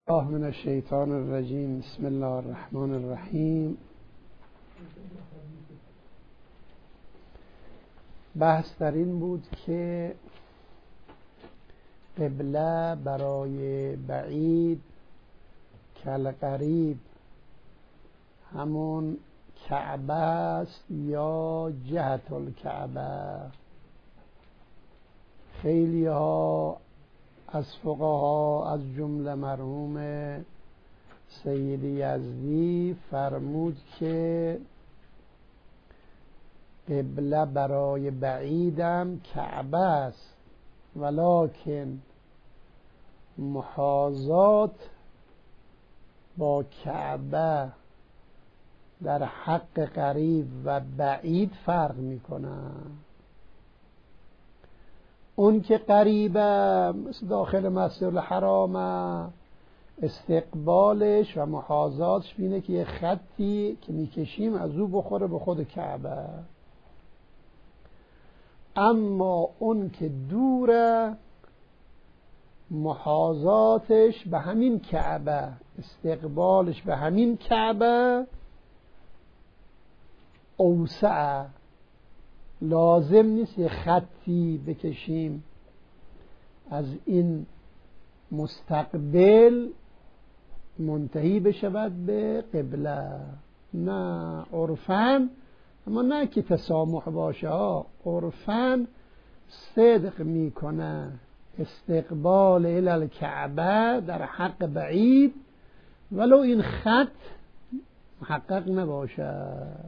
الله من الشیطان الرجیم. بسم الله الرحمن الرحیم. بحث در این بود که قبله برای بعید کالقریب همون کعبه است یا جهت الکعبه. خیلی ها از فقها از جمله مرحوم سید یزدی فرمود که قبله برای بعیدم کعبه است، ولکن محاذات با کعبه در حق قریب و بعید فرق میکنه. اون که قریبه مثل داخل مسجد الحرام، استقبالش و محاذاتش بینه که یه خطی که میکشیم از او بخوره به خود کعبه. اما اون که دوره محاذاتش به همین کعبه، استقبالش به همین کعبه اوسع، لازم نیست یه خطی بکشیم از این مستقبل منتهی بشود به قبله. نه عرفاً، اما نه که تسامح باشه ها، عرفاً صدق میکنه استقبال الکعبه در حق بعید ولو این خط محقق نباشه.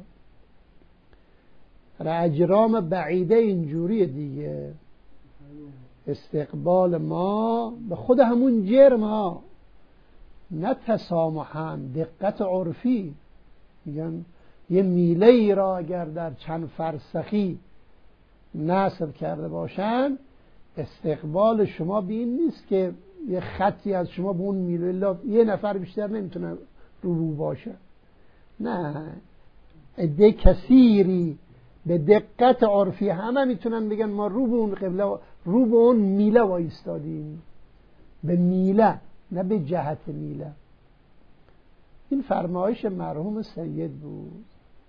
اجرام بعیده اینجوریه دیگه، استقبال ما به خود همون جرم ها، نه تسامحاً، دقت عرفی. میگن یه میله ای را اگر در چند فرسخی نصب کرده باشن، استقبال شما به این نیست که یه خطی از شما به اون میله، یه نفر بیشتر نمیتونه رو باشه. نه، عده کثیری به دقت عرفی همه میتونن بگن ما رو به اون قبله، رو به اون میله وایستادیم، به میله نه به جهت میله. این فرمایش مرحوم سید بود.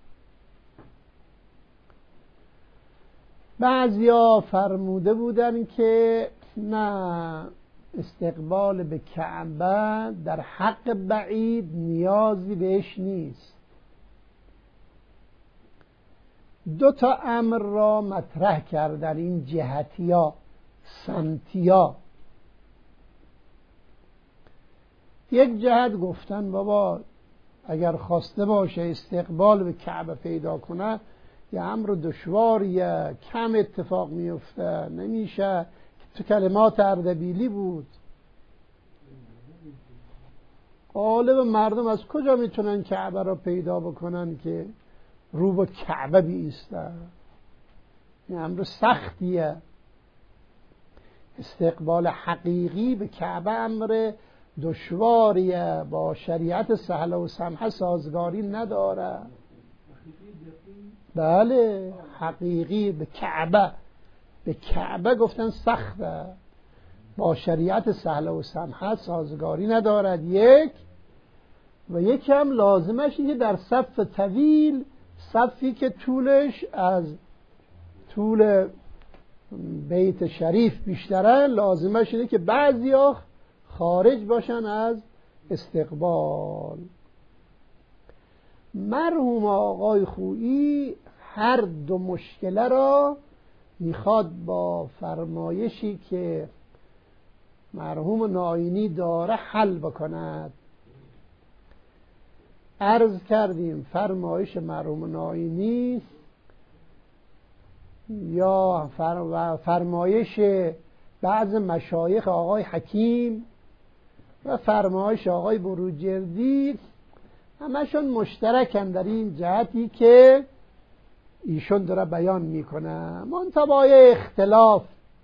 بعضیا فرموده بودن که نه، استقبال به کعبه در حق بعید نیازی بهش نیست. دو تا امر را مطرح کردن این جهتیا سمتیا. یک جهت گفتن بابا اگر خواسته باشه استقبال به کعبه پیدا کنه یه امر دشواریه، کم اتفاق میفته، نمیشه. تو کلمات اردبیلی بود. غالب مردم از کجا میتونن کعبه را پیدا بکنن که رو به کعبه بیسته؟ این امر سختیه. استقبال حقیقی به کعبه امر دشواریه، با شریعت سهل و سمحه سازگاری نداره. بله، حقیقی به کعبه، به کعبه گفتن سخته، با شریعت سهل و سمحه سازگاری ندارد. یک و یکی هم لازمش اینه در صف طویل، صفی که طولش از طول بیت شریف بیشتره، لازمش اینه که بعضیا خارج باشن از استقبال. مرحوم آقای خویی هر دو مشکله را میخواد با فرمایشی که مرحوم ناینی داره حل بکند. عرض کردیم فرمایش مرحوم ناینی یا فرمایش بعض مشایخ آقای حکیم و فرمایش آقای بروجردی همشون مشترکن در این جهتی که ایشون داره بیان میکنه. منتها اختلاف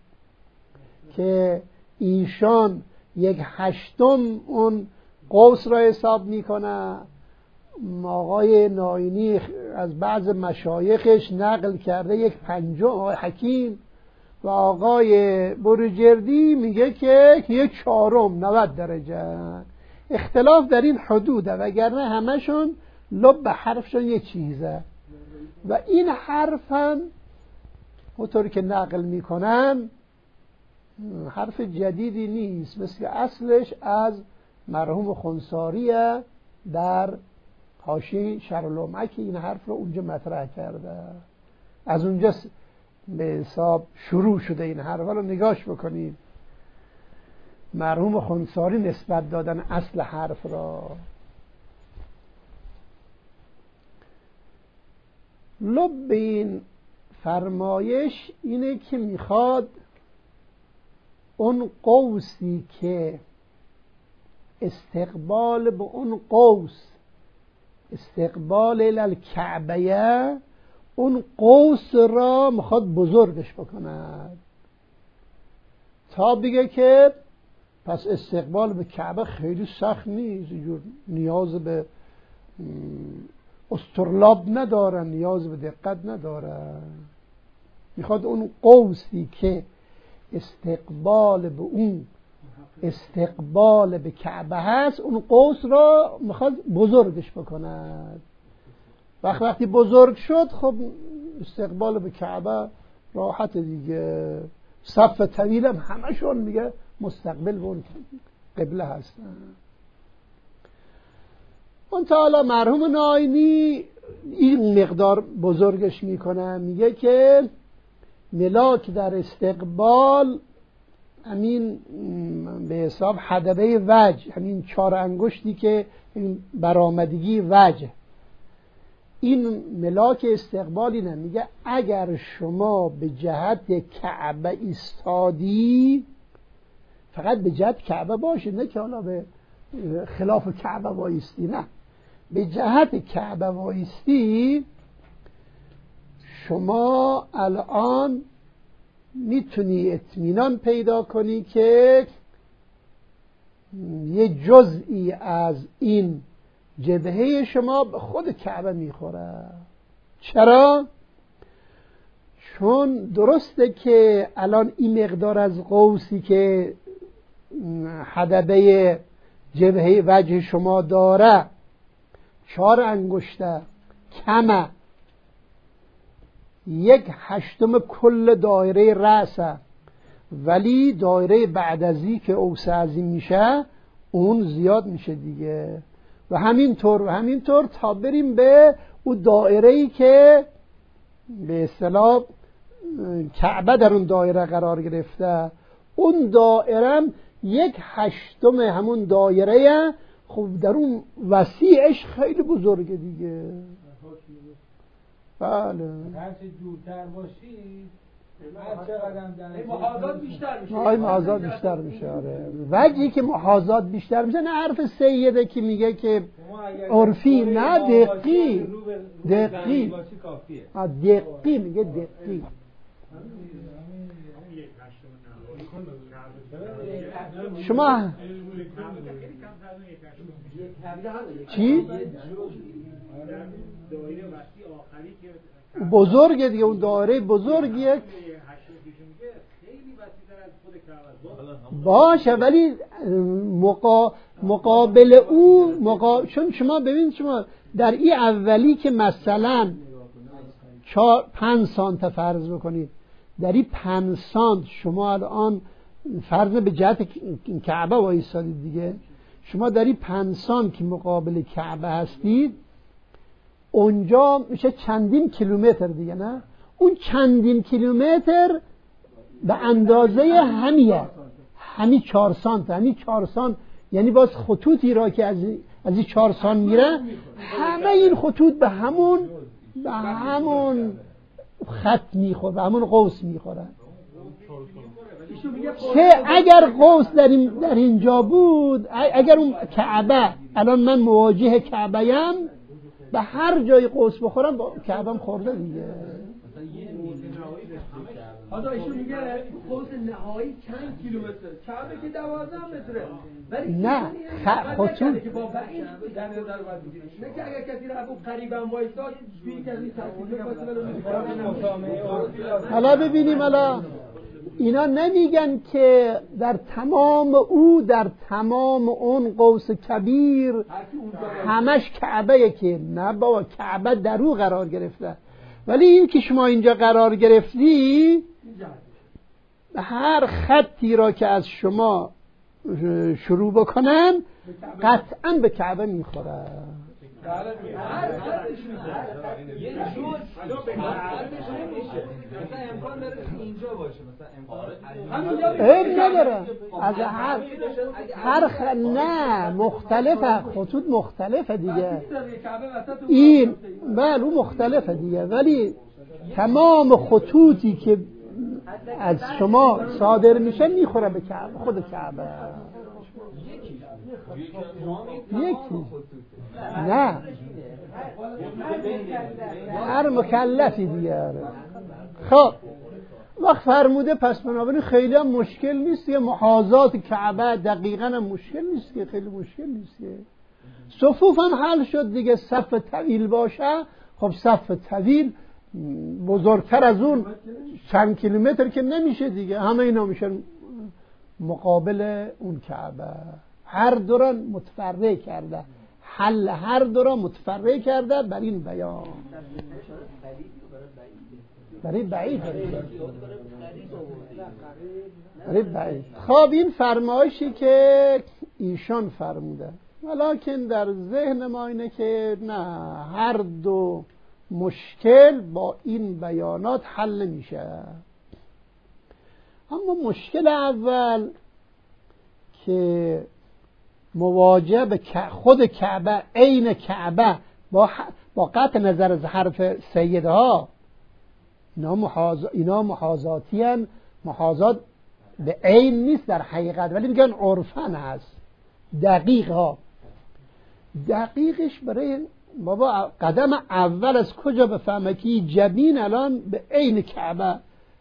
که ایشون 1/8 اون قوس را حساب میکنه، آقای ناینی از بعض مشایخش نقل کرده 1/5 آقای حکیم و آقای بروجردی میگه که 1/4 90 درجه. اختلاف در این حدوده، وگرنه همشون لب حرفشون یه چیزه. و این حرف هم اونطوری که نقل میکنن حرف جدیدی نیست، مثل اصلش از مرحوم خنثاریه، در حاشیه شرح العمه که این حرف رو اونجا مطرح کرده، از اونجا به حساب شروع شده این حرف رو نگاش بکنید. مرحوم خنثاری نسبت دادن اصل حرف را. لب این فرمایش اینه که میخواد اون قوسی که استقبال به اون قوس استقبال الکعبه، اون قوس را میخواد بزرگش بکند تا بگه که پس استقبال به کعبه خیلی سخت نیست، اینجور نیاز به استرلاب ندارن، نیاز به دقت ندارن. میخواد اون قوسی که استقبال به اون استقبال به کعبه هست، اون قوس را میخواد بزرگش بکند. وقتی بزرگ شد خب استقبال به کعبه راحت دیگه، صف طویل هم همشون میگه مستقبل به اون قبله هستن. اون تا حالا مرحوم ناینی این مقدار بزرگش میکنه، میگه که ملاک در استقبال همین به حساب حدبه وجه، همین 4 انگشتی که برآمدگی وجه، این ملاک استقبالی نه. میگه اگر شما به جهت کعبه ایستادی، فقط به جهت کعبه باشه، نه که حالا به خلاف کعبه وایستی، نه، به جهت کعبه وایستی، شما الان میتونی اطمینان پیدا کنی که یه جزئی از این جبهه شما به خود کعبه میخوره. چرا؟ چون درسته که الان این مقدار از قوسی که حدبه جبهه وجه شما داره 4 انگشته کمه، 1/8 کل دایره رأسه، ولی دایره بعد ازی که اوسع ازی میشه اون زیاد میشه دیگه. و همینطور تا بریم به اون دایره‌ای که به اصطلاح کعبه در اون دایره قرار گرفته، اون دایره 1/8 همون دایره، خب در اون وسیعش خیلی بزرگه دیگه. بله، هرچه دورتر باشی هر چقدر در محاذات بیشتر میشه. محاذات بیشتر میشه. آره، وجهی که محاذات بیشتر میشه، نه حرف سیده که میگه که عرفی، نه دقی میگه دقی. شما چی؟ بزرگه دیگه، اون دایره بزرگیه باشه، ولی مقابل او چون شما ببینید، شما در این اولی که مثلا 5 سانت فرض بکنید، در این 5 سانت شما الان فرض به جهت کعبه وایسادید دیگه، شما در این 5 سانت که مقابل کعبه هستید، اونجا میشه چندین کیلومتر دیگه، نه؟ اون چندین کیلومتر به اندازه همین 4 سانت، همین 4 سانت یعنی باز خطوطی را که از این 4 سانت میره، همه این خطوط به همون خط میخوره، به همون قوس میخوره. که اگر قوس در اینجا بود، اگر اون کعبه، الان من مواجه کعبه‌ام، به هر جای قوس بخورم با کعبه‌ام خورده دیگه. حالا ایشون میگه قوس نهایی چند کیلومتر، کعبه که 12 متره، ولی نه خطوط که با این در نظر باید بگیریم، نه که اگر کسی رو قریب هم وایساد بی کسی تاثیر فاصله. حالا ببینیم، حالا اینا نمیگن که در تمام اون قوس کبیر همش کعبه، که نه بابا، کعبه در او قرار گرفته. ولی این که شما اینجا قرار گرفتی، هر خطی را که از شما شروع بکنن قطعا به کعبه میخوره. یه جور مثلا امکان داره اینجا باشه، مثلا عیب نداره از نه مختلفه، خطوط مختلفه دیگه، این بله اون مختلفه دیگه، ولی تمام خطوطی که از شما صادر میشه میخوره به کعبه، خود کعبه. یکی نه، هر مکلفی دیگه. خب وقت فرموده پس بنابراین خیلی هم مشکل نیست که محاذات کعبه دقیقاً هم مشکل نیست که، خیلی مشکل نیست که. صفوف هم حل شد دیگه، صف طویل باشه. خب صف طویل بزرگتر از اون چند کیلومتر که نمیشه دیگه، همه اینا میشن مقابل اون کعبه. هر دو را متفرع کرده، حل هر دو را متفرع کرده بر این بیان، برای بعید. خب این فرمایشی که ایشان فرموده، ولیکن در ذهن ما اینه که نه، هر دو مشکل با این بیانات حل میشه. اما مشکل اول که مواجه به خود کعبه، عین کعبه، با قطع نظر از حرف سیدها، اینا محاذاتی هن، محاذات به عین نیست در حقیقت، ولی میگن عرفن هست. دقیق ها، دقیقش برای بابا قدم اول از کجا بفهمه که جبین الان به عین کعبه،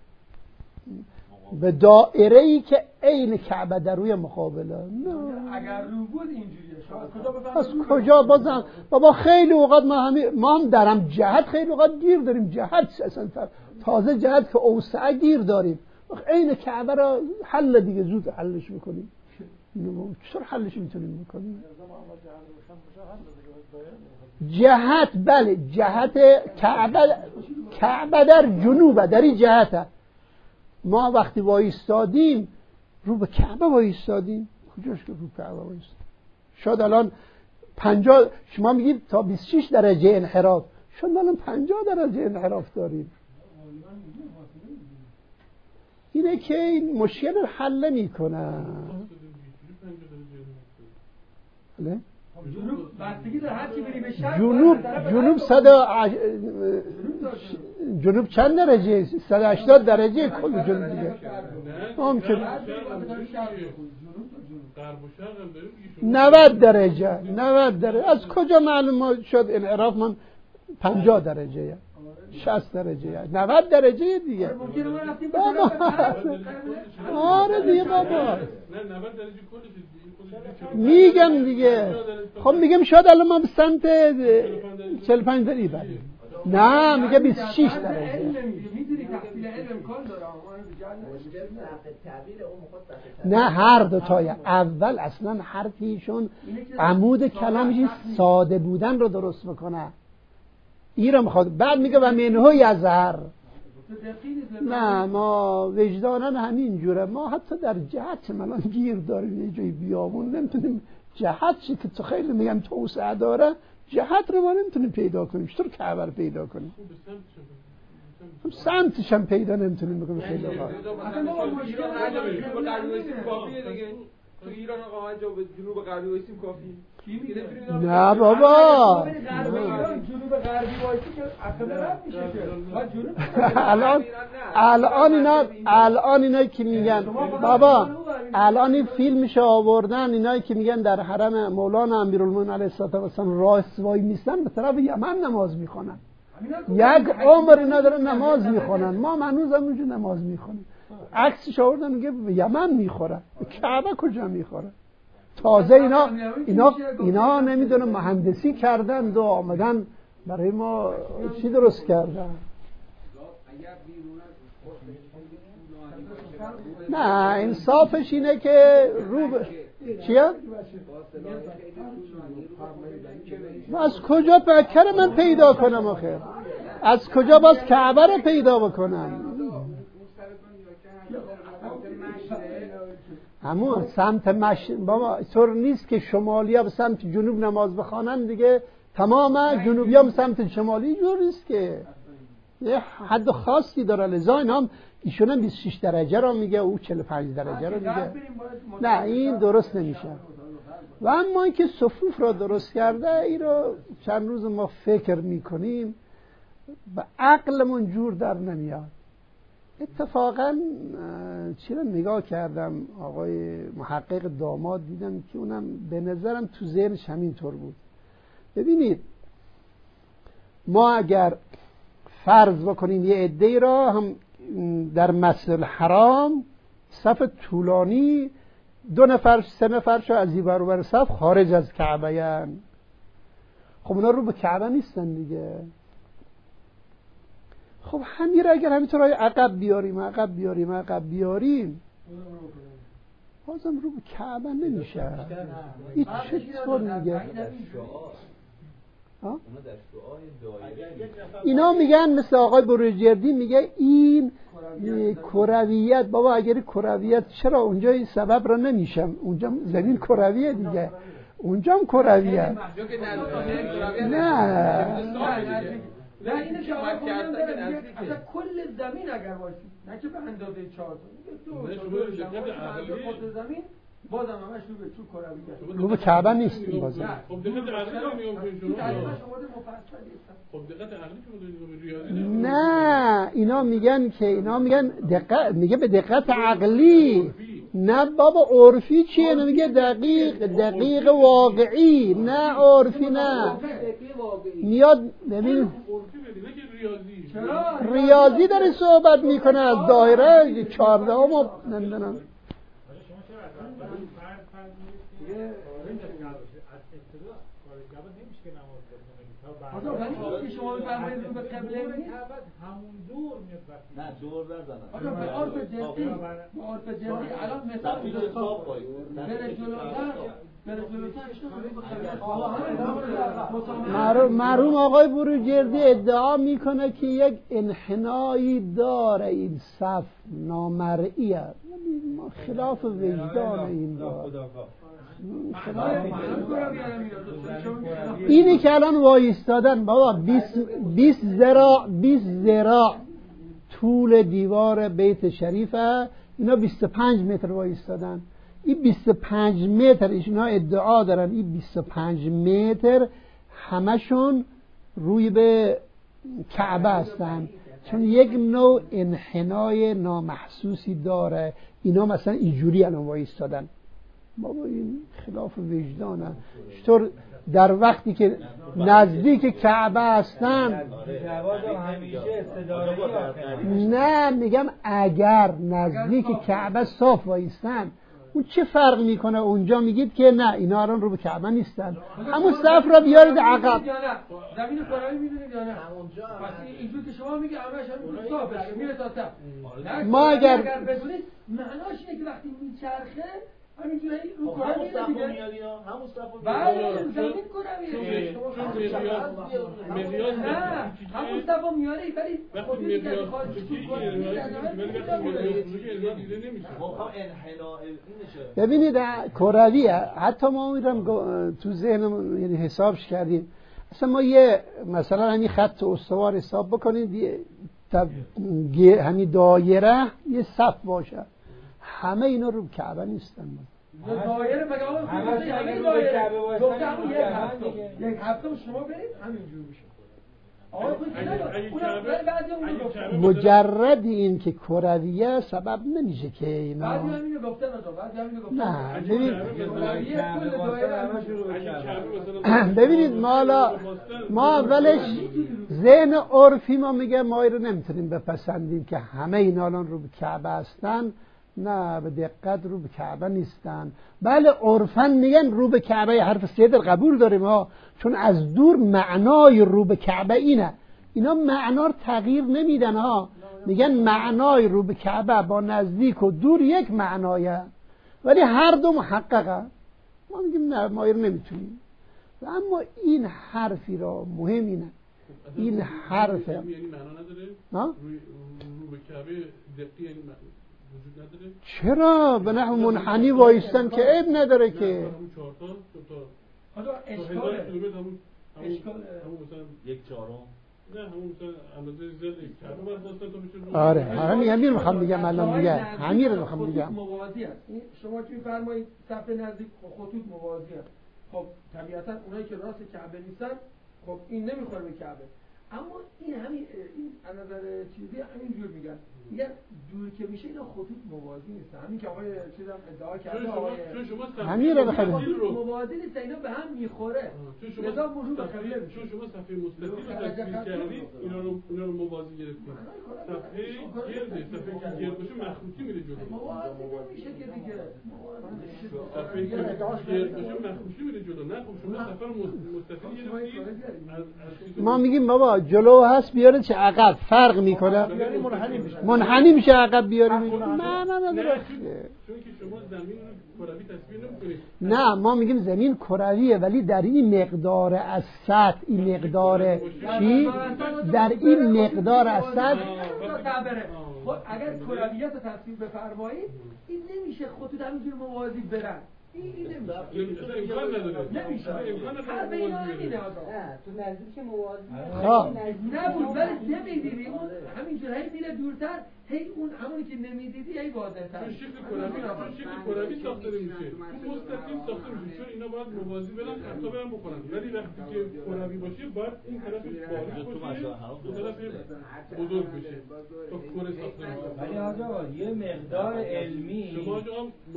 به دائره‌ای که عین کعبه در روی مقابله. اگر رو بود اینجوریه، از کجا بازم بابا؟ خیلی اوقات ما هم درم جهت خیلی اوقات گیر داریم، جهت اصلا تازه جهت که اوسع گیر داریم. عین کعبه را حل دیگه زود حلش میکنیم. چطور حلش میتونیم بکنیم؟ جهت بله، جهت کعبه در جنوبه، در این جهته. ما وقتی وایستادیم رو به کعبه وایستادیم، کجاش که رو کعبه وایستادیم؟ شاید الان 50، شما میگید تا 26 درجه انحراف، شاید الان 50 درجه انحراف داریم. اینه که این مشکل رو حل میکنه. بله؟ جنوب چند درجه؟ 180 درجه کل جنوب دیگه. ممکن 90 درجه. از کجا معلوم شد انحراف من 50 درجه 60 درجه 90 درجه دیگه؟ آره دیگه بابا، میگم دیگه. خب میگم شاید الان ما به سمت 45 درجه بریم. نه میگه 26 درجه. نه هر دو تای اول اصلا حرفیشون عمود کلامش ساده بودن رو درست میکنه. این رو میخواد. بعد میگه و منهو یظهر. نه ما وجدانن همین جوره. ما حتی در جهت الان گیر داریم، یه جای بیابون نمیتونیم جهت چی که تو خیلی میگم توسعه داره، جهت رو ما نمیتونیم پیدا کنیم. چطور کعبه رو پیدا کنیم؟ سمتش هم پیدا نمیتونیم بکنیم. خیلی خوب. تو ایران آقا اینجا به جنوب غربی وایسیم کافی. نه بابا، جنوب غربی وایسی که اصلا رد میشه که الان اینا که میگن بابا، الان این فیلمش آوردن، اینایی که میگن در حرم مولانا امیرالمومنین علیه السلام راست وای میستن به طرف یمن نماز میخونن. یک عمر نداره نماز میخونن. ما هنوز هم اونجا نماز میخونیم. عکسش آوردن میگه به یمن میخوره، به کعبه کجا میخوره؟ تازه اینا نمیدونم مهندسی کردن و آمدن برای ما چی درست کردن. نه انصافش اینه که رو چیه؟ از کجا مکه رو من پیدا کنم آخه؟ از کجا باز کعبه رو پیدا بکنم؟ همون سمت بابا طور نیست که شمالی ها به سمت جنوب نماز بخوانن دیگه تماما جنوبی ها به سمت شمالی جور نیست که یه حد خاصی داره. لذا ایشون هم 26 درجه رو میگه او 45 درجه رو میگه. نه این درست نمیشه. و اما اینکه صفوف را درست کرده این رو چند روز ما فکر میکنیم به عقلمون جور در نمیاد. اتفاقا چی رو نگاه کردم آقای محقق داماد دیدم که اونم به نظرم تو ذهنش همینطور بود. ببینید ما اگر فرض بکنیم یه عده‌ای را هم در مسجد الحرام صف طولانی 2 نفر 3 نفر شو از این برابر صف خارج از کعبه ان، خب اونا رو به کعبه نیستن دیگه. خب همین را اگر همینطور عقب بیاریم بازم رو به کعبه نمیشه. این چطور میگه؟ اینا میگن مثل آقای بروجردی میگه این کرویت. بابا اگر کرویت چرا اونجا این سبب را نمیشم؟ اونجا زمین کرویه دیگه، اونجا هم کرویه. نه اینه که آقای خودم داره اصلا کل زمین اگر باشید نه که به اندازه 4 تا زمین بازم همش رو به تو کروی رو به کعبه نیستیم بازم. خب دقت عقلی رو نگاه کنید خب دقت عقلی که ریاضی نه اینا میگن دقت، میگه به دقت عقلی. نه بابا عرفی چیه؟ نمیگه دقیق واقعی. نه عرفی نه میاد. ببین ریاضی داره صحبت میکنه از دایره 14 ما نمیدونم. شما بفرمایید رو به قبله همون دور میاد. نه دور نزنن. آقا به عرف جدی الان مثلا بره جلوتر مرحوم آقای بروجردی ادعا میکنه که یک انحنایی داره این صف نامرئیه، خلاف وجدان این داره. اینی که الان وایستادن بابا 20 ذراع طول دیوار بیت شریفه، اینا 25 متر وایستادن. این 25 متر اینا ادعا دارن این 25 متر همشون روی به کعبه هستن، چون یک نوع انحنای نامحسوسی داره. اینا مثلا اینجوری الان وایستادن. بابا این خلاف وجدانه. چطور در وقتی که نزدیک کعبه هستن؟ نه میگم اگر نزدیک کعبه صاف وایستن اون چه فرق میکنه؟ اونجا میگید که نه اینا رو به کعبه نیستن، همون صف را بیارید عقب. زمین کروی میدونید یا نه؟ همونجا اینجوری که شما میگه همش همون صافه میره تا صف. ما اگر بدونید معناش اینه که وقتی میچرخه همینجوری رو کروی میاد دیگه. همون صفو بله زمین کرویه. نه همون صفو میاره ولی خودی دیگه خواهد ببینید کرویه. حتی ما میرم تو ذهنم یعنی حسابش کردیم، اصلا ما یه مثلا همین خط استوار حساب بکنید همین دایره یه صف باشه، همه اینا رو کعبه نیستن. دایره مگه آقا همه دایره گفتم یک هفته شما برید همینجور میشه. مجرد این که کرویه سبب نمیشه که اینا بعضی همینو گفتن نه ببینید ما اولش ذهن عرفی ما میگه ما رو نمیتونیم بپسندیم که همه اینا الان رو به کعبه هستن. نه به دقت رو به کعبه نیستن. بله عرفاً میگن رو به کعبه، حرف صدر قبول داریم ها، چون از دور معنای رو به کعبه اینه. اینا معنا رو تغییر نمیدن ها. میگن معنای رو به کعبه با نزدیک و دور یک معنایه، ولی هر دو محققه. ما میگیم نه، ما رو نمیتونیم. اما این حرفی را مهم اینه، این حرف یعنی معنا نداره؟ رو به کعبه دقیقی یعنی وجود نداره؟ چرا؟ به نحو منحنی وایستن که عیب نداره که. همون 4 تا حالا اشکال همون مثلا 1/4 نه همون مثلا اندازه زل کعبه بعد واسه تا بشه. آره همین رو میخوام بگم الان دیگه، همین رو میخوام بگم. موازی است. شما که میفرمایید صف نزدیک خطوط موازی است. خب طبیعتا اونایی که راست کعبه نیستن خب این نمیخوره به کعبه. اما این همین این از نظر چیزی همینجور میگن دور که میشه اینا خطوط موازی نیست. همین که آقای چیزام ادعا کرده آقای همین رو بخرید موازی نیست، اینا به هم میخوره. لذا موضوع بخره چون شما صفحه مستطیل رو تصویر کردید اینا رو موازی گرفتید. صفحه گرده، صفحه که گرد باشه مخروطی میره جلو. موازی نمیشه که دیگه. صفحه که گرد باشه مخروطی میره جلو. نه خب شما صفحه مستطیل گرفتید. ما میگیم بابا جلو هست بیاره چه عقب فرق میکنه، منحنی میشه عقب بیاره. معنا نداره. چون که شما زمین رو کروی تصویر نمی‌کنید. نه ما میگیم زمین کرویه، ولی در این مقدار از سطح، این مقدار چی؟ در این مقدار از سطح. خب اگر کرویت رو تصویر بفرمایید این نمیشه خطوط همینجور موازی برن. این نمیشه. حرف اینا همینه تو نزدیک موازی نبود ولی نمیدیدی اون همینجور هی میره دورتر، هی اون همونی که نمیدیدی هی واضح‌تر. چون شکل کروی ساخته نمیشه، مستقیم ساخته میشه، چون اینا باید موازی برن حتی برن بخورن. ولی وقتی که کروی باشه باید این طرف باریک باشه، اون طرف بزرگ بشه تا کره ساخته بشه. ولی آقا یه مقدار علمی شما جا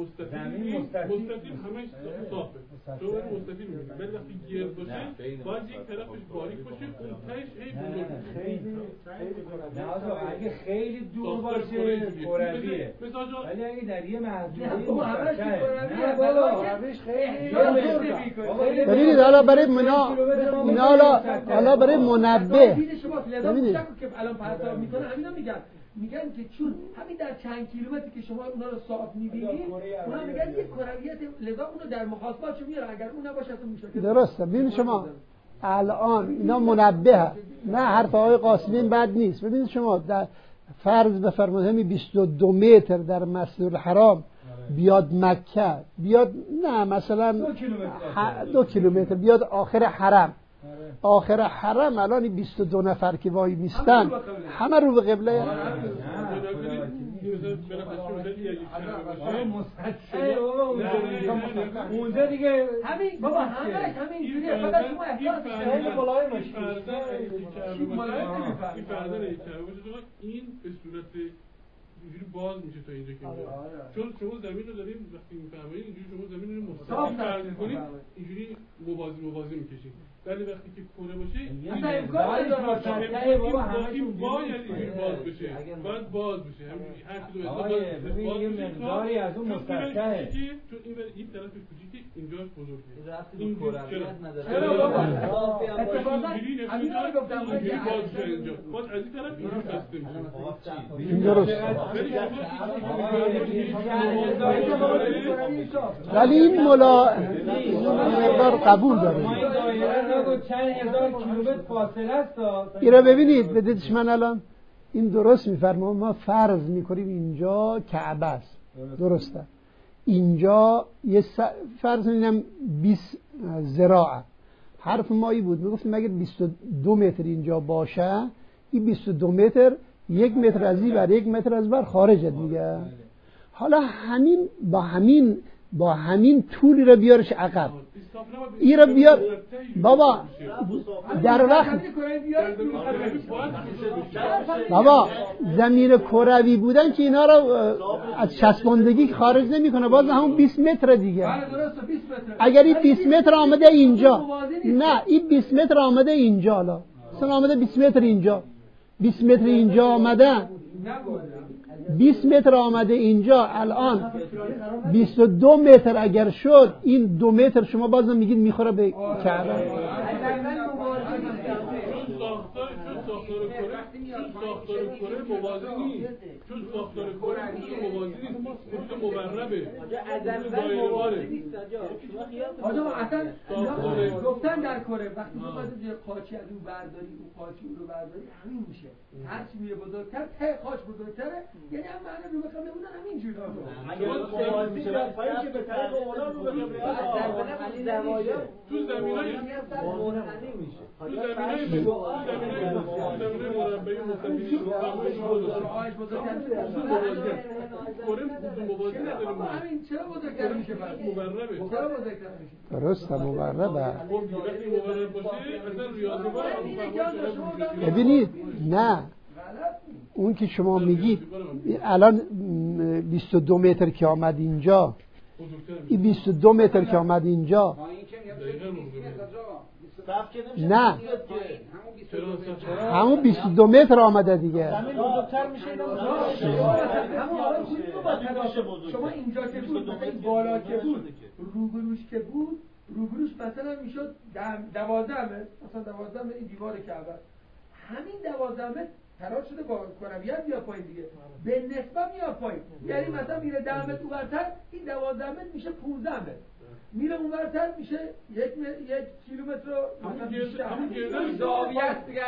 مستطیل همش صافه. شما مستطیل میگید ولی وقتی گرد باشه باید یک طرفش باریک باشه، اون تهش هی بزرگ بشه. نه آقا اگه خیلی دور باشه کرویه، ولی اگه در یه محدوده نه بابا ببینید حالا برای حالا برای منبه ببینید که الان پرتاب میکنه همینا میگن که چون همین در چند کیلومتری که شما اونا رو صاف می‌بینید اونا میگن یک کرویت، لذا اونو در محاسباتشو میاره، اگر اون نباشه اصلا میشه. درسته. ببینید شما الان اینا منبه، نه حرف آقای قاسمی بد نیست. ببینید شما در فرض بفرمایید همین 22 متر در مسجد الحرام بیاد مکه، بیاد نه مثلا 2 کیلومتر بیاد آخر حرم. آخر حرم الان 22 نفر که وای میستن همه رو به قبله. اونجا دیگه همین بابا همین جوریه، فقط شما احساس خیلی ملایم باشید. این به صورت اینجوری باز میشه تا اینجا که میاد. چون شما زمین رو داریم وقتی میفهمید اینجوری شما زمین رو مستقیم فرض کنید اینجوری موازی میکشید. ولی وقتی که کره باشه اصلا امکان نداره بابا همشون باید اینجوری باز بشه، باید باز بشه. همین هر کدوم ببین یه مقداری از اون مستقیمه، چون این طرفش کوچیکه اینجاش بزرگه. این کرویت نداره. چرا بابا اتفاقا همینا رو گفتم اینجوری باز شه اینجا، باز از این طرف اینجوری بسته میشه. این درست. ولی این مقدار قبول داره. چند هزار کیلومتر فاصله است. این را ببینید بدیدش من الان این درست میفرمام. ما فرض میکنیم اینجا کعبه است، درسته. اینجا یه فرض میکنیم 20 ذراع. حرف مایی بود میگفتیم اگر 22 متر اینجا باشه، این 22 متر 1 متر از این بر 1 متر از بر خارجت میگه. حالا با همین طولی را بیارش عقب، این را بیار بابا در وقت بابا زمین کروی بودن که اینا را از چسبندگی خارج نمیکنه، باز همون 20 متر دیگه. اگر این 20 متر آمده اینجا، نه این 20 متر آمده اینجا، حالا مثلا آمده 20 متر اینجا، 20 متر اینجا آمده، 20 متر آمده اینجا، الان 22 متر اگر شد، این 2 متر شما بازم میگید میخوره به کعبه. ساختار کره موازی نیست، چون ساختار کره موازی نیست، خطوط مبربه، دایره‌واره. آجا اصلا گفتن در کره وقتی بخواهد قاچی از اون برداری، اون قاچی اون رو برداری همین میشه. هرچی میره بزرگتر، ته قاچ بزرگتره، یعنی هم معنی رو بخواه نمونن همین جور ها. اگر موازی در پایی که به طرف اولا رو بخواه تو زمینای منحنی میشه. تو زمینای مربعی مستطیلی آیش بزرگتر موازی نداریم. همین چرا بزرگتر میشه بعد؟ مبربه. چرا بزرگتر میشه؟ درست مبربه. وقتی مبرب باشه اصلا ریاضی‌بان ببینید نه اون که شما میگید الان 22 متر که آمد اینجا، این 22 متر که آمد اینجا نه همون 22 متر آمده دیگه. زمین بزرگتر میشه شما اینجا که بود مثلا بالا که بود روبروش که بود روبروش مثلا میشد 12 متر، مثلا 12 متر این دیوار کعبه، همین 12 متر تراش شده با کرویت میاد پایین دیگه، به نسبت میاد پایین. یعنی مثلا میره 10 متر اونورتر، این 12 متر میشه 15 متر، میره اونورتر میشه 1 کیلومتر رو زاویه دیگه.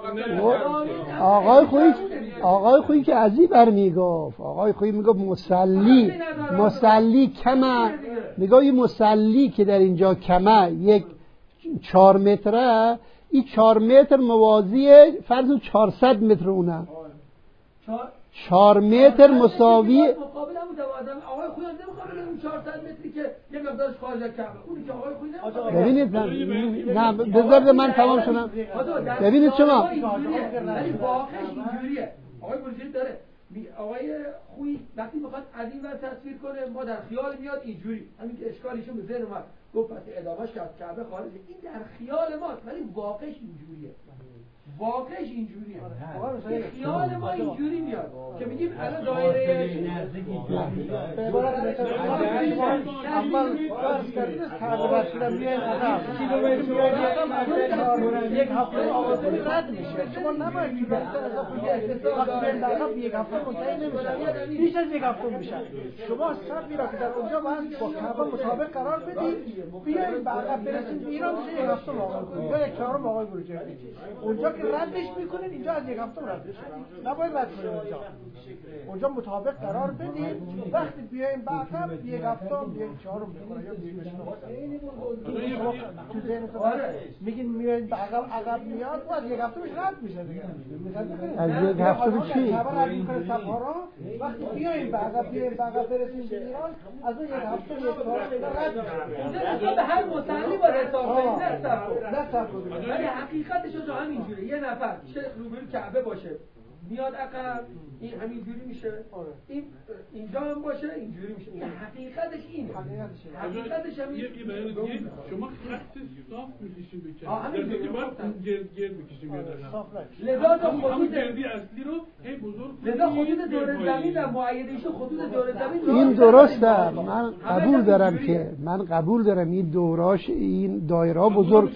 آقای خویی که از این بر میگفت، آقای خویی میگفت مسلی کمه، میگه این مسلی که در اینجا کمه 4 متره، این 4 متر موازی فرض 400 متر اونه، 4 متر مساوی مقابل همون 12. آقای خویی نمیخواد بگه اون 400 متری که یه مقدارش خارج از کعبه، اونی که آقای خویی نمیخواد. ببینید نه بذارید من تمام کنم. ببینید شما ولی واقعش اینجوریه. آقای بروجردی داره آقای خویی وقتی میخواد از این ور تصویر کنه ما در خیال میاد اینجوری، همین که اشکالیشون به ذهن اومد گفت پس ادامهش که از کعبه خارجه، این در خیال ماست ولی واقعش اینجوریه. واقعش اینجوریه. خیال ما اینجوری میاد که میگیم الان دایره اول فرض کردید کعبه رسول میاد یک هفته آغازی رد میشه. شما نباید که وقتی یک هفته منتهی نمیشه، بیش از یک هفته میشه. شما سفری را که در اونجا باید با کعبه مطابق قرار بدید، بیایید به عقب برسید ایران میشه یک هفته آغاز کنید یا یک چهارم آقای بروجردی. اونجا که ردش میکنید اینجا از یک هفته رد میشه، نباید رد کنید اونجا مطابق قرار بدید. وقتی بیایم به عقب یک هفته یک چهارم میکنه یا بیش تو ذهنتون میگین میایید به عقب میاد و از یک هفته رد میشه دیگه. از یک هفته به چی؟ وقتی بیایم به عقب برسیم به ایران از اون یک هفته یک چهارم رد میشه. به هر مصلی با حساب کنید ولی حقیقتش تو همینجوره. یه نفر شیخ روبروی کعبه باشه میاد عقب این همینجوری میشه، این اینجا هم باشه اینجوری میشه. این حقیقتش اینه. حقیقتش همین. یه بیان دیگه شما خط صاف میکشین به کعبه، در که باید گرد میکشین به لذا خطوط گردی اصلی رو هی بزرگ لذا خطوط دور زمین در معایده‌ایشون خطوط دور زمین این درسته. من قبول دارم این دوراش این دایره بزرگ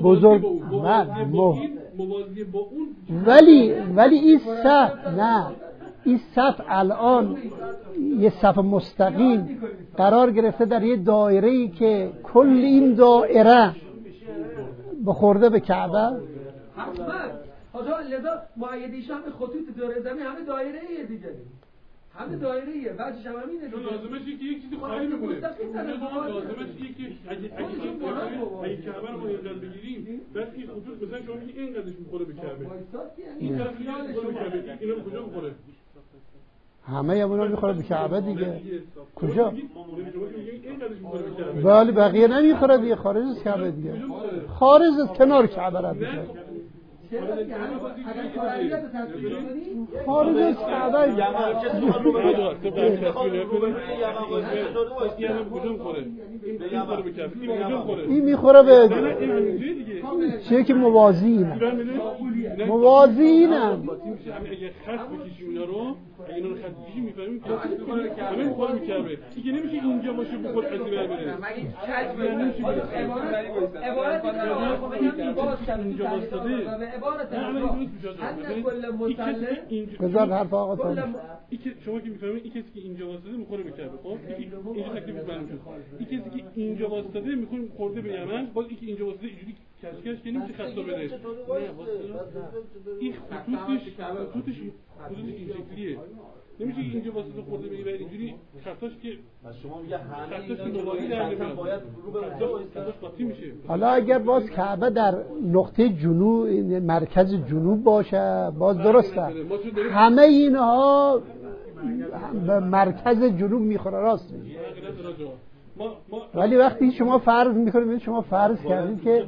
موازی با اون، ولی این صف نه، این صف الان یه صف مستقیم قرار گرفته در یه دایره‌ای که کل این دایره بخورده به کعبه. حالا لذا معایده‌ایشون همه خطوط دور زمین همه دایره‌ایه دیگه، همه دایره‌ایه. بعدش هم همینه چون لازمش اینه که یک چیزی خالی می‌کنه. لازمش اینه که اگه کعبه رو اینقدر بگیریم بعد این خطوط مثلا شما میگی اینقدرش می‌خوره به کعبه، این طرف می‌خوره به کعبه، اینا کجا می‌خوره؟ همه اونا می‌خوره به کعبه دیگه. کجا؟ ولی بقیه نمی‌خوره دیگه، خارج از کعبه دیگه، خارج از کنار کعبه را می‌خوره. خارج از کعبه این میخوره به چیه که موازینه اگه خط بکشیم اینا رو، اگه اینا رو خط بکشیم میفهمیم که همه میخوره به کعبه دیگه. نمیشه اینجا باشه بخور از این بره عبارت اینجا باستاده عبارت ان کل مسلم بذار حرف آقا تا شما که میفهمید این کسی که اینجا واسطه میخوره به کعبه. خب اینجا تکلیف بیان شد. این کسی که اینجا واسطه میخوره خورده به یمن، باز این که اینجا واسطه اینجوری کشکش که نمیشه خطا بده. این خطوطش این شکلیه. نمیشه اینجا واسطه خورده بگیره اینجوری خطاش که شما میگه خطاش که موالی در نمیاد باید رو به خطاش قاطی میشه. حالا اگر باز کعبه در نقطه جنوب مرکز جنوب باشه باز درسته. همه اینها به مرکز جنوب میخوره راست میشه. ولی وقتی شما فرض میکنید شما فرض کردید که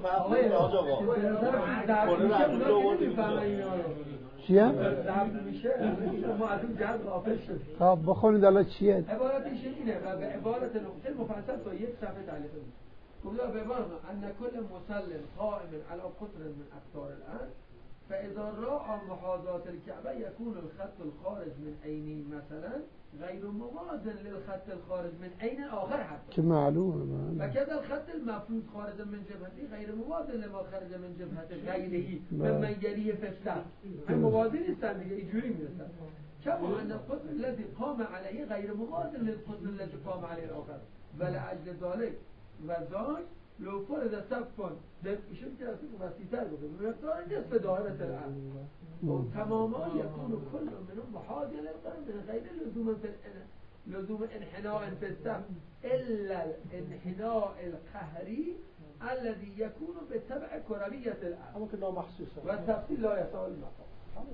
چیه؟ ما از اون جد غافل شدیم. خب بخونید الان چیه؟ عبارتش اینه و به عبارت نقطه مفصل تا یک صفحه تعلیق می‌کنه. گفتم به عبارت ان کل مسلم قائم علی قطر من اقطار الارض فاذا راى محاذاه الكعبه يكون الخط الخارج من عينه مثلا غير موازن للخط الخارج من عين الاخر حتى که معلومه وكذا الخط المفروض خارج من جبهته غير موازن لما خرج من جبهه غيره ممن يليه في السقف هم موازن نیستن دیگه اینجوری میرسن كما ان القطر الذي قام عليه غير موازن للقطر الذي قام عليه الاخر ولأجل ذلك وذاك لو فرض صفا ایشون که اصلا وسیع‌تر بوده مقدار نصف دائره الارض تماما يكون كل منهم محاذيا للقرب من غير لزوم انحناء في السقف الا الانحناء القهري الذي يكون بتبع كرويه الارض اما که نامحسوسه و تفصیل لا يساوي المقام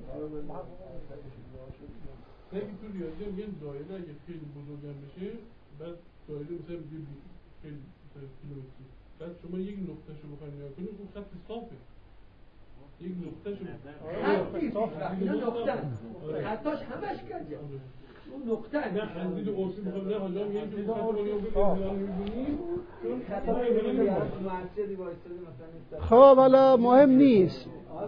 نگی تو ریاضی هم میگن دایره اگه خیلی بزرگم بشه بعد دایره مثلا میگه خیلی کیلومتری بعد شما یک نقطه شو بخواید نگاه کنید اون خط صافه یک نقطه شو اینا نقطه خطاش همش کجه اون نقطه نه حدید عرفی بخوام نه حالا میگن که خط رو میبینیم چون خطا خب حالا مهم نیست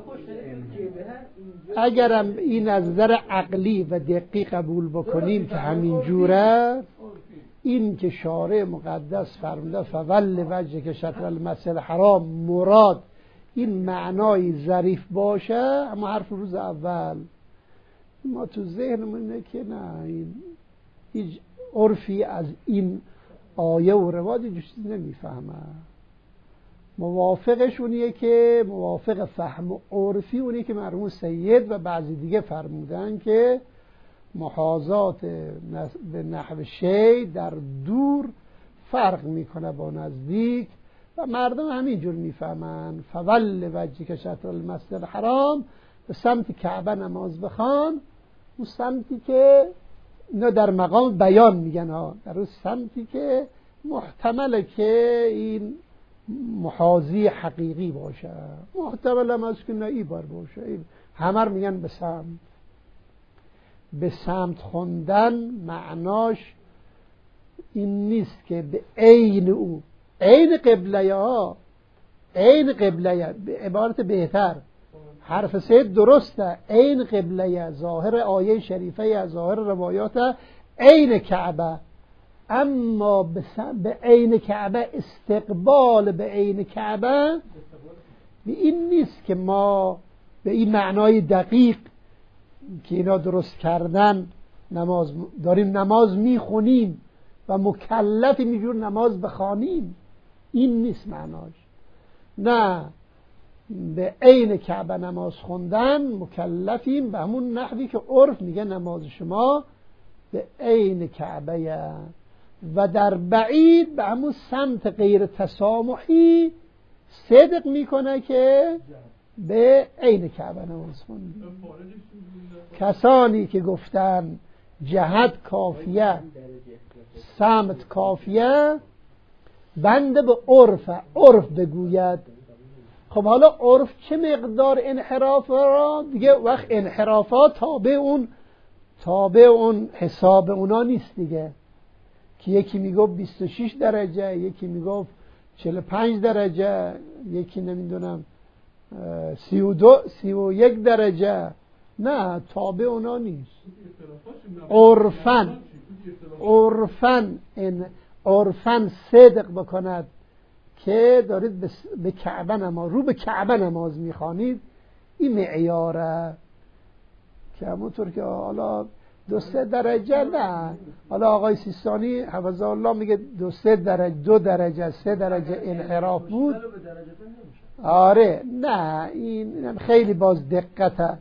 اگرم این از نظر عقلی و دقیق قبول بکنیم که همین جوره این که شارع مقدس فرموده فول وجه که شطر المسجد الحرام مراد این معنای ظریف باشه اما حرف روز اول ما تو ذهنمون اینه که نه این هیچ عرفی از این آیه و روایت چیزی نمیفهمه موافقش اونیه که موافق فهم عرفی اونیه که مرحوم سید و بعضی دیگه فرمودن که محاذات به نحو شی در دور فرق میکنه با نزدیک و مردم همینجور میفهمن فول وجهی که شطر المسجد الحرام به سمت کعبه نماز بخوان اون سمتی که اینا در مقام بیان میگن ها در اون سمتی که محتمله که این محاذی حقیقی باشه محتمل هم از که نه ای بار باشه همه میگن به سمت خوندن معناش این نیست که به عین او عین قبله ها عین قبله به عبارت بهتر حرف سید درسته عین قبله ظاهر آیه شریفه ظاهر روایات عین کعبه اما به عین کعبه استقبال به عین کعبه به این نیست که ما به این معنای دقیق که اینا درست کردن داریم نماز میخونیم و مکلفیم اینجور نماز بخوانیم این نیست معناش نه به عین کعبه نماز خوندن مکلفیم به همون نحوی که عرف میگه نماز شما به عین کعبه و در بعید به همون سمت غیر تسامحی صدق میکنه که به عین کعبه نماز خوندیم کسانی که گفتن جهت کافیه سمت کافیه بنده به عرف بگوید خب حالا عرف چه مقدار انحراف را دیگه وقت انحرافات تابع اون حساب اونا نیست دیگه که یکی میگفت 26 درجه یکی میگفت 45 درجه یکی نمیدونم 31 درجه نه تابع اونا نیست عرفاً صدق بکند که دارید به کعبه نماز رو به کعبه نماز میخوانید این معیاره که همونطور که حالا 2-3 درجه نه، حالا آقای سیستانی حفظه الله میگه 2-3 درجه 2 درجه 3 درجه انحراف بود. آره نه این خیلی باز دقته.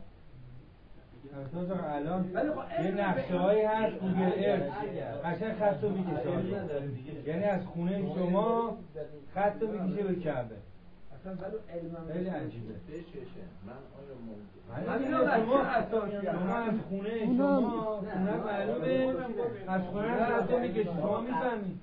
الان یه نقشه هایی هست گوگل ارث قشنگ خط رو میکشه، یعنی از خونه شما خط رو میکشه به کعبه. اصلا خیلی عجیبه. شما از خونه شما خونه معلومه، از خونه خط رو میکشه شما میفهمید.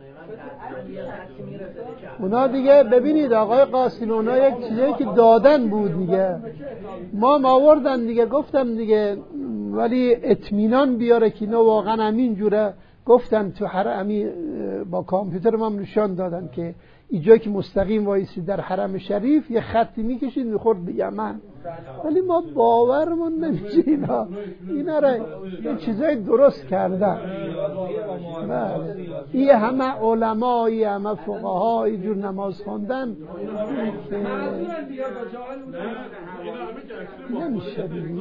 اونا دیگه ببینید آقای قاسم، اونا یک چیزی که دادن بود دیگه، ما آوردن دیگه، گفتم دیگه ولی اطمینان بیاره که اینا واقعا همین جوره. گفتن تو حرمی با کامپیوتر ما نشان دادن که اینجا که مستقیم وایسی در حرم شریف یه خطی میکشید میخورد به یمن، ولی ما باورمون نمیشه اینا را یه چیزای درست کردن. این همه علما، این همه فقها اینجور نماز خوندن نمیشه بگیم.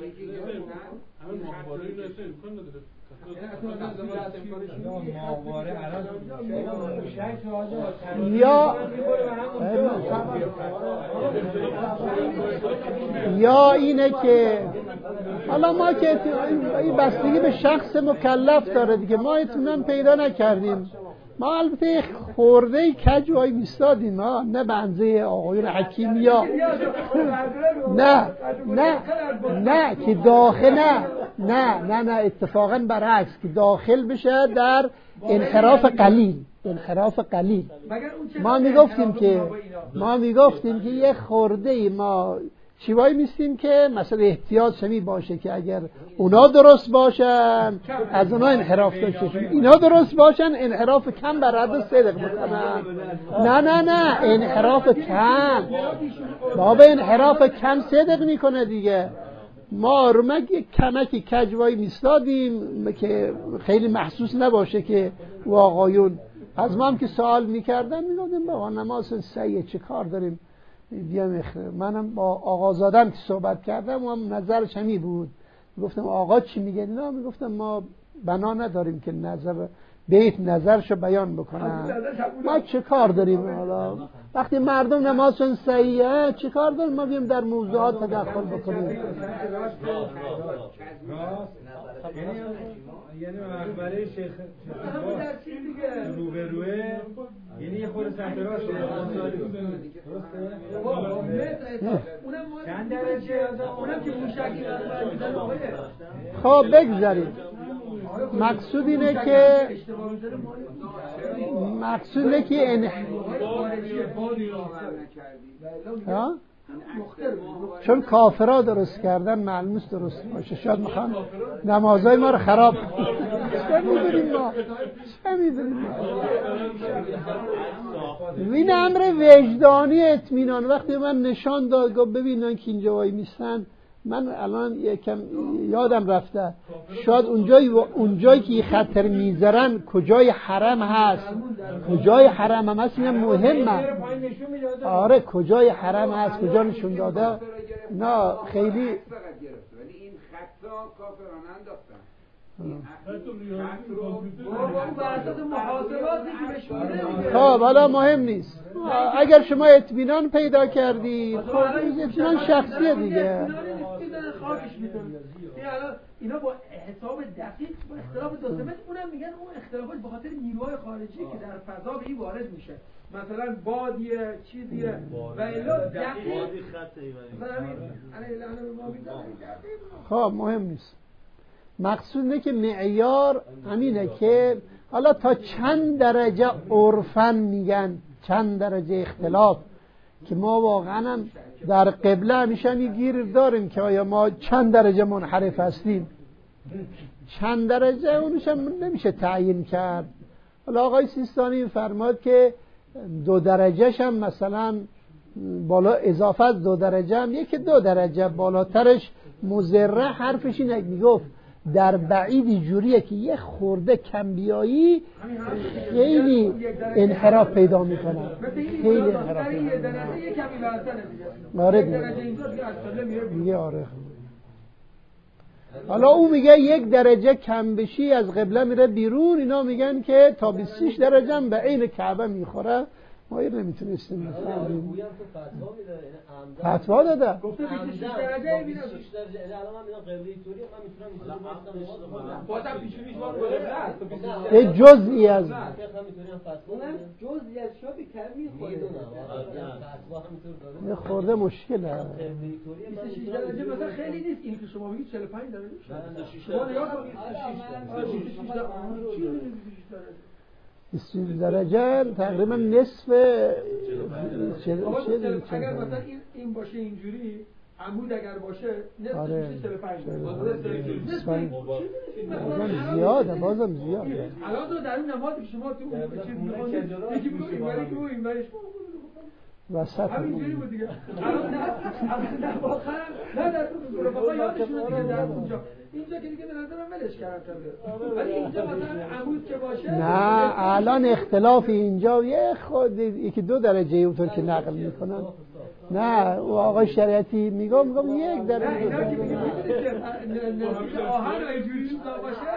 یا اینه که حالا ما که این بستگی به شخص مکلف داره دیگه، ما اطمینان پیدا نکردیم، ما البته خورده کج وای میستادیم، نه بنزه آقایون حکیمیا نه که داخل نه اتفاقا برعکس که داخل بشه در انحراف قلیل. ما میگفتیم که یه خورده ما چیوایی میستیم که مثلا احتیاط شمی باشه که اگر اونا درست باشن از اونا انحراف داشته شد، اینا درست باشن انحراف کم بر حد صدق بکنن. نه انحراف کم، بابا انحراف کم صدق میکنه دیگه. ما رمک یک کمکی کجوایی میستادیم که خیلی محسوس نباشه که آقایون از ما هم که سوال میکردن میگفتیم بابا نماز سعیه چه کار داریم بیام. منم با آقازادم که صحبت کردم و هم نظرش همی بود، گفتم آقا چی میگه؟ نه میگفتم ما بنا نداریم که بیت نظرشو بیان بکنن، ما چه کار داریم؟ حالا وقتی مردم نمازشون صحیحه چه کار داریم ما بیام در موضوعات تدخل بکنیم؟ یعنی مقبره شیخ روبروه، یعنی یه خود سمت راست چند درجه؟ اونم که موشکی خب بگذاریم. مقصود اینه که چون کافرها درست کردن معلوم درست باشه، شاید میخوان نمازهای ما رو خراب چه میدونیم ما این امر وجدانی اطمینان. وقتی من نشان داد گفت ببینن که اینجا وای میستن، من الان یکم یادم رفته، شاید اونجایی که خطر میذارن کجای حرم هست، کجای حرم هم هست، این مهمه. آره کجای حرم هست کجا نشون داده، نه خیلی ولی این خطا کافرانه انداختن. خب حالا مهم نیست، اگر شما اطمینان پیدا کردید خب اطمینان شخصیه دیگه. اینا با حساب دقیق با اختلاف دو سمت اونم میگن اون اختلافات به خاطر نیروهای خارجی که در فضا به این وارد میشه، مثلا بادیه چیزیه و الا دقیق خب مهم نیست. مقصود اینه که معیار همینه که حالا تا چند درجه عرفن میگن، چند درجه اختلاف، که ما واقعا هم در قبله همیشه گیر داریم که آیا ما چند درجه منحرف هستیم، چند درجه اونش هم نمیشه تعیین کرد. حالا آقای سیستانی فرماد که 2 درجهش هم مثلا بالا اضافه از 2 درجه هم 1-2 درجه بالاترش مضره، حرفش اینه میگفت در بعیدی جوریه که یه خورده کم بیایی خیلی انحراف پیدا میکنن، خیلی انحراف پیدا میکنن. آره دیگه آره. حالا او میگه 1 درجه کم بشی از قبله میره بیرون، اینا میگن که تا 26 درجه هم به عین کعبه میخوره. ما نمیتونستیم بفهمیم. فتوا داده. گفته 26 درجه میره. 26 درجه الان من میگم قبله اینطوری من میتونم اینجوری بازم پیشونیش ما قبله است. یه جزئی از اونم جزئی از شابی کمی یه خورده مشکله. 26 درجه مثلا خیلی نیست. این که شما بگید 45 درجه میشه. شما نگاه کنید 26 درجه تقریبا نصف اگر مثلا این باشه اینجوری عمود اگر باشه نصف آره. میشه 45 بازم زیاده. الان تو در اون نماز که شما تو چیز می‌خونید یکی بگو این برش وسط همینجوری بود دیگه. الان نه واقعا نه در رفقا یادشون دیگه در اونجا اینجا که دیگه به نظرم ولش کردن ولی اینجا مثلا عمود که باشه نه الان اختلاف اینجا یه خود 1-2 درجه اونطور که نقل میکنن. نه و آقای شریعتی میگم 1 درجه. اینا که نزدیک آهن اینجوری باشه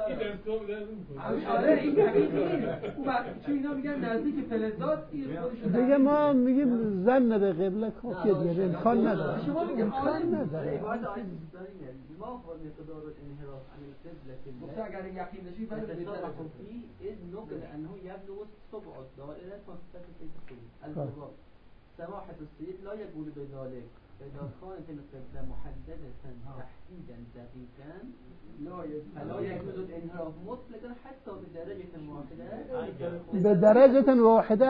آره این چون اینا میگن نزدیک فلزات دیگه ما میگیم زن به قبله کافیه دیگه امکان نداره. شما میگم امکان نداره. ما مقدار الانحراف عن القبلة اگر یقین داشتی بعد نتطرق فيه إذ نقل أنه يبلغ سبع دائرة وسط الجواب سماحة السيد لا يقول بذلك إذا كانت القبلة محددة تحديدا دقيقا لا يجوز الانحراف مطلقا حتى بدرجة واحدة بدرجة واحدة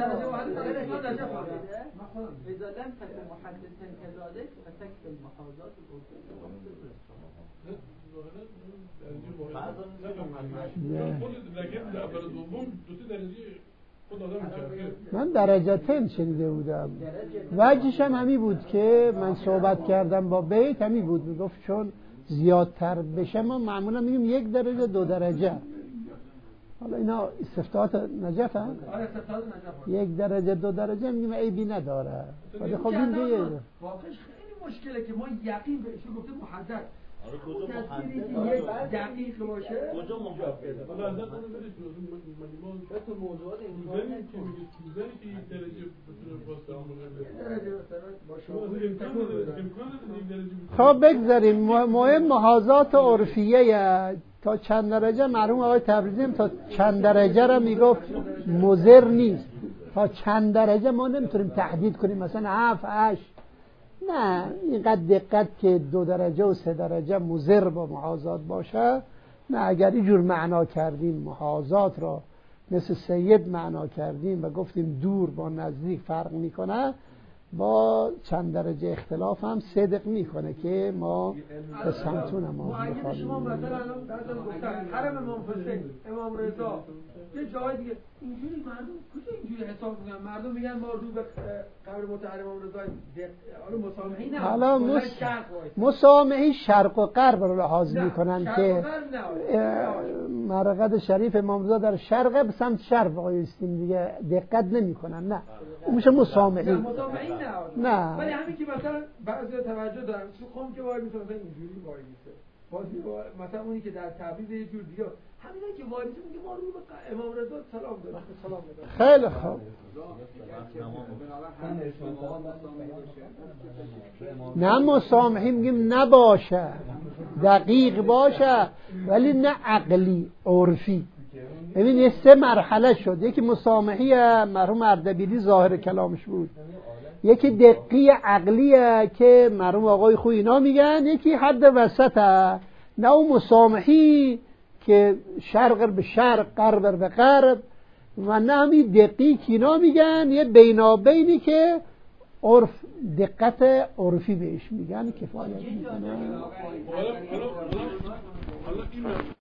إذا لم تكن محددة كذلك فتكفي المحاذاة من درجتين شنیده بودم. وجهش هم همین بود که من صحبت کردم با بیت همین بود. میگفت چون زیادتر بشه ما معمولا میگیم 1 درجه 2 درجه. حالا اینا استفتاحات نجف هم؟ آره استفتاحات نجف 1 درجه 2 درجه میگیم عیبی نداره. ولی خب این دیگه واقعا خیلی مشکله که ما یقین بهش گفته محدد آره کجا محدد یک دقیق باشه کجا محدد حالا اندازه کنه برش مجموعه تو موضوعات میزنی که این درجه بتونه واسطه درجه تا بگذاریم مهم محاذات عرفیه تا چند درجه مرحوم آقای تبریزی تا چند درجه را میگفت مضر نیست. تا چند درجه ما نمیتونیم تحدید کنیم مثلا 7 8 نه اینقدر دقت که 2 درجه و 3 درجه مضر با محاذات باشه نه. اگر اینجور معنا کردیم محاذات را مثل سید معنا کردیم و گفتیم دور با نزدیک فرق میکنه با چند درجه اختلاف هم صدق میکنه که ما به سمتون ما میخواییم. شما مثلا الان بعضی گفتن حرم امام حسین امام رضا یه جای دیگه اینجوری مردم کجا اینجوری حساب میکنن؟ مردم میگن ما رو به قبر مطهر امام رضا حالا مسامحی نه حالا مسامحی شرق و غرب رو لحاظ میکنن که مرقد شریف امام رضا در شرق به سمت شرق وایستیم دیگه دقت نمیکنن. نه اون میشه مسامحی. نه ولی همین که مثلا بعضی توجه دارن تو قوم که وای میسه مثلا اینجوری وای میسه مثلا اونی که در تبریز یه جور دیگه همینا که وای میسه میگه ما رو به امام رضا سلام دادیم. خیلی خوب. نه مسامحی میگیم نباشه دقیق باشه ولی نه عقلی عرفی. ببین یه 3 مرحله شد. یکی مسامحی مرحوم اردبیلی ظاهر کلامش بود، یکی دقیق عقلیه که مرحوم آقای خوی اینا میگن، یکی حد وسطه نه اون مسامحی که شرق به شرق غرب به غرب و نه همین دقیق اینا میگن، یه بینابینی که عرف دقت عرفی بهش میگن کفایت میکنه.